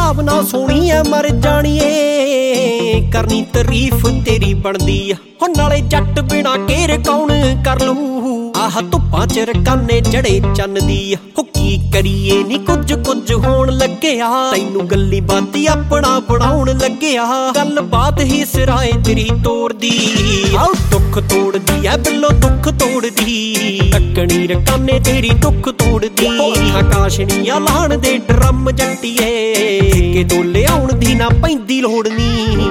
ਹਿਸਾਬ ਨਾਲ ਸੋਹਣੀ ਐ ਮਰ ਜਾਣੀਏ, ਕਰਨੀ ਤਾਰੀਫ ਤੇਰੀ ਬਣਦੀ ਆ ਹੁਣ ਨਾਲੇ ਜੱਟ ਬਿਨਾ ਕੇਰ ਕੌਣ ਕਰ ਲੂ। ਆਹ ਧੁੱਪਾਂ ਚ ਰਕਾਨੇ ਚੜੇ ਚੰਨ ਦੀ ਹੋ ਕੀ ਕਰੀਏ ਨੀ ਕੁਝ ਕੁਝ ਹੋਣ ਲੱਗਿਆ, ਤੈਨੂੰ ਗੱਲੀ ਬਾਤੀ ਆਪਣਾ ਬਣਾਉਣ ਲੱਗਿਆ। ਗੱਲ ਬਾਤ ਹੀ ਸਿਰਾਏ ਤੇਰੀ ਤੋੜਦੀ ਆਉ ਦੁੱਖ ਤੋੜਦੀ ਐ ਬਿੱਲੋ ਦੁੱਖ ਤੋੜਦੀ, ਟੱਕਣੀ ਰਕਾਨੇ ਤੇਰੀ ਦੁੱਖ ਤੋੜਦੀ। ਆਕਾਸ਼ਣੀਆਂ ਲਾਣ ਦੇ ਡਰਮ ਜੱਟੀਏ, ਕਿ ਦੋਲੇ ਆਉਣ ਦੀ ਨਾ ਪੈਂਦੀ ਲੋੜ ਨੀ।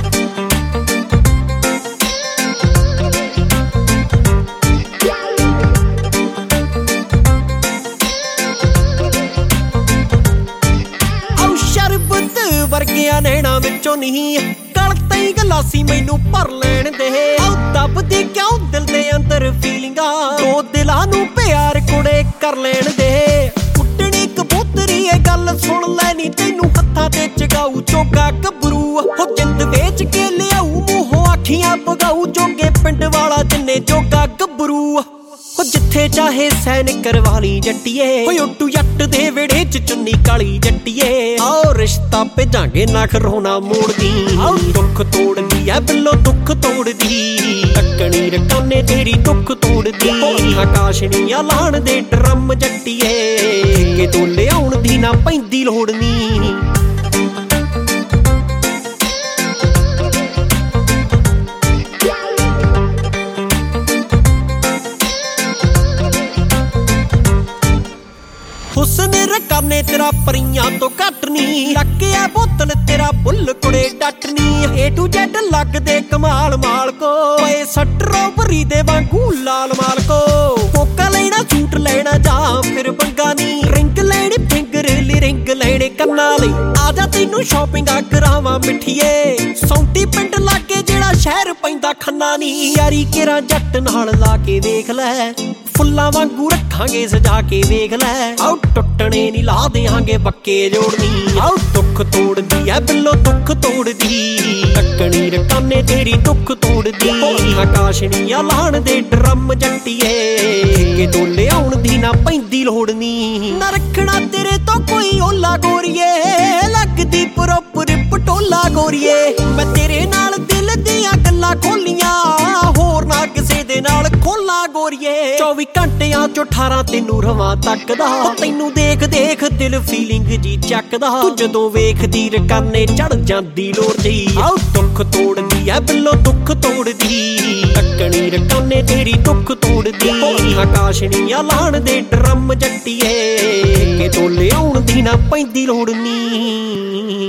ਵਰਗਿਆਂ ਨੈਣਾ ਵਿੱਚੋਂ ਨਹੀਂ ਗਲ ਤਈ ਗਲਾਸੀ ਮੈਨੂੰ ਭਰ ਲੈਣ ਦੇ, ਆਉ ਦੱਬਦੀ ਕਿਉਂ ਦਿਲ ਦੇ ਅੰਦਰ ਫੀਲਿੰਗਾਂ, ਦੋ ਦਿਲਾਂ ਨੂੰ ਪਿਆਰ ਕੁੜੇ ਕਰ ਲੈਣ ਦੇ। ਉੱਡਣੀ ਕਬੂਤਰੀ ਇਹ ਗੱਲ ਸੁਣ ਲੈ ਨੀ ਤੈਨੂੰ ਹੱਥਾਂ ਤੇ ਚਗਾਊ ਚੋਗਾ ਗੱਭਰੂ, ਹੋ ਜਿੰਦ ਵੇਚ ਕੇ ਲਿਆਊ ਮੂੰਹੋਂ ਅੱਖੀਆਂ ਭਗਾਊ, ਜੋਗੇ ਪਿੰਡ ਵਾਲਾ ਜਿੰਨੇ ਜੋਗਾ ਗੱਭਰੂ। ਉਹ ਜਿੱਥੇ ਚਾਹੇ ਸੈਨ ਕਰਵਾ ਲਈ ਜੱਟੀਏ, ਓਏ ਉੱਟੂ ਜੱਟ ਦੇ ਵਿਹੜੇ ਚ ਚੁੰਨੀ ਕਾਲੀ ਜੱਟੀਏ। ਆਓ ਰਿਸ਼ਤਾ ਭੇਜਾਂਗੇ ਨਾ ਖਰੋਣਾ ਮੋੜਦੀ, ਆਓ ਦੁੱਖ ਤੋੜਦੀ ਐ ਬਿੱਲੋ ਦੁੱਖ ਤੋੜਦੀ, ਟੱਕਣੀ ਰਕਾਨੇ ਤੇਰੀ ਦੁੱਖ ਤੋੜਦੀ। ਆਕਾਸ਼ਣੀਆਂ ਲਾਣ ਦੇ ਡਰਮ ਜੱਟੀਏ, ਕਿ ਦੋਲੇ ਆਉਣ ਦੀ ਨਾ ਪੈਂਦੀ ਲੋੜ ਨੀ। ਹੁਸਨ ਰਕਾਨੇ ਤੇਰਾ ਪਰੀਆਂ ਤੋਂ ਘੱਟ ਨੀ, ਰੱਖਿਆ ਬੋਤਲ ਤੇਰਾ ਬੁੱਲ ਕੁੜੇ ਡੱਟ ਨੀ। A to Z ਲੱਗਦੇ ਕਮਾਲ ਮਾਲਕੋ, ਓਏ ਸਟ੍ਰਾਬਰੀ ਦੇ ਵਾਂਗੂ ਲਾਲ ਮਾਲਕੋ। ਕੋਕਾ ਲੈਣਾ ਸੂਟ ਲੈਣਾ ਜਾਂ ਫਿਰ ਬੰਗਾ ਨੀ, ਰਿੰਗ ਲੈਣੀ ਫਿੰਗਰ ਲਈ ਰਿੰਗ ਲੈਣੇ ਕੰਨਾਂ ਲਈ। ਆ ਜਾ ਤੈਨੂੰ ਸ਼ਾਪਿੰਗਾਂ ਕਰਾਵਾਂ ਮਿੱਠੀਏ, ਸੌਂਟੀ ਪਿੰਡ ਲਾਗੇ ਜਿਹੜਾ ਸ਼ਹਿਰ ਪੈਂਦਾ ਖੰਨਾ ਨੀ। ਯਾਰੀ ਕਿਰਾ ਜੱਟ ਨਾਲ ਲਾ ਕੇ ਵੇਖ ਲੈ, ਫੁੱਲਾਂ ਵਾਂਗੂ ਰੱਖਾਂਗੇ ਸਜਾ ਕੇ ਵੇਖ ਲੈ। ਆਉ ਟੁੱਟਣੇ ਨੀ ਲਾ ਦਿਆਂਗੇ ਬੱਕੇ ਜੋੜਨੀ, ਆਉ ਦੁੱਖ ਤੋੜਦੀ ਐ ਬਿੱਲੋ ਦੁੱਖ ਤੋੜਦੀ, ਟੱਕਣੀ ਰਕਾਨੇ ਤੇਰੀ ਦੁੱਖ ਤੋੜਦੀ। ਆਕਾਸ਼ਣੀਆਂ ਲਾਣ ਦੇ ਡਰਮ ਜੱਟੀਏ, ਕਿ ਦੋਲੇ ਆਉਣ ਦੀ ਨਾ ਪੈਂਦੀ ਲੋੜ ਨੀ। ਨਾ ਰੱਖਣਾ ਤੇਰੇ ਤੋਂ ਕੋਈ ਓਲਾ ਗੋਰੀਏ, ਲੱਗਦੀ ਪ੍ਰੋਪਰ ਪਟੋਲਾ ਗੋਰੀਏ। ਮੈਂ ਤੇਰੇ ਨਾਲ ਦਿਲ ਦੀਆਂ ਗੱਲਾਂ ਖੋਲੀਆਂ, ਹੋਰ ਨਾ ਕਿਸੇ ਦੇ ਨਾਲ ਖੋਲਾ ਗੋਰੀਏ। 24 ਘੰਟਿਆਂ ਚੋਂ 18 ਤੈਨੂੰ ਰਵਾਂ ਤੱਕਦਾ, ਤੈਨੂੰ ਦੇਖ ਦੇਖ ਦਿਲ ਫੀਲਿੰਗ ਜੀ ਚੱਕਦਾ। ਤੂੰ ਜਦੋਂ ਵੇਖਦੀ ਰਕਾਨੇ ਚੜ ਜਾਂਦੀ ਲੋੜ ਜੀ, ਆਉ ਦੁੱਖ ਤੋੜਦੀ ਐ ਬਿੱਲੋ ਦੁੱਖ ਤੋੜਦੀ, ਟੱਕਣੀ ਰਕਾਨੇ ਤੇਰੀ ਦੁੱਖ ਤੋੜਦੀ। ਆਕਾਸ਼ਣੀਆਂ ਲਾਣ ਦੇ ਡਰਮ ਜੱਟੀਏ, ਕਿ ਦੋਲੇ ਆਉਣ ਦੀ ਨਾ ਪੈਂਦੀ ਲੋੜ ਨੀ।